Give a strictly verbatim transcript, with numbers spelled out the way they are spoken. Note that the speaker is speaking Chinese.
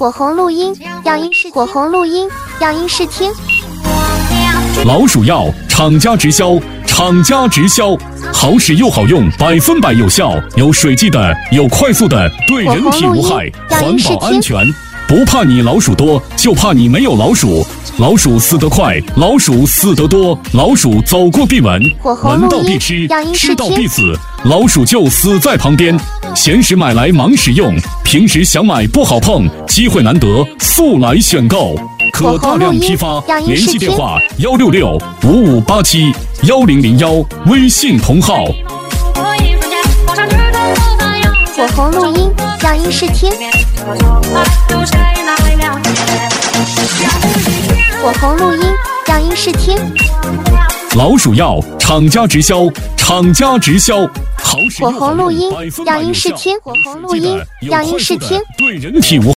火红录音，养音试火红录音，养音试听。 老鼠药，厂家直销，厂家直销，好使又好用，百分百有效，有水剂的，有快速的，对人体无害，环保安全。不怕你老鼠多，就怕你没有老鼠。老鼠死得快，老鼠死得多，老鼠走过必闻，闻到必吃，吃到必死，老鼠就死在旁边。闲时买来忙使用，平时想买不好碰，机会难得，速来选购。可大量批发，联系电话幺六六五五八七幺零零幺，微信同号。 火红录音，养音试听。火红录音，养音试听。 老鼠药，厂家直销，厂家直销，好使火红录音，养音试听。火红录音，养音试听。 对人体无